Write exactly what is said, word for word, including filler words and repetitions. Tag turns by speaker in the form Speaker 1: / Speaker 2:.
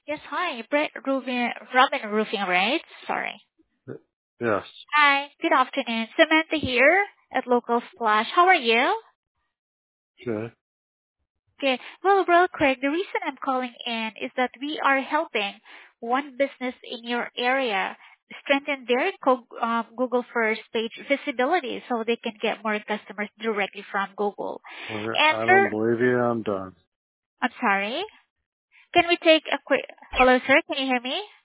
Speaker 1: Yes, hi. Brett Rubin, Robin Roofing, right? Sorry.
Speaker 2: Yes.
Speaker 1: Hi, good afternoon. Samantha here at Local Splash. How are you?
Speaker 2: Okay.
Speaker 1: Good. Well, real quick, the reason I'm calling in is that we are helping one business in your area strengthen their co- um, Google First page visibility so they can get more customers directly from Google.
Speaker 2: Okay.
Speaker 1: And
Speaker 2: I don't
Speaker 1: sir,
Speaker 2: believe you. I'm done.
Speaker 1: I'm sorry. Can we take a quick, hello sir, can you hear me?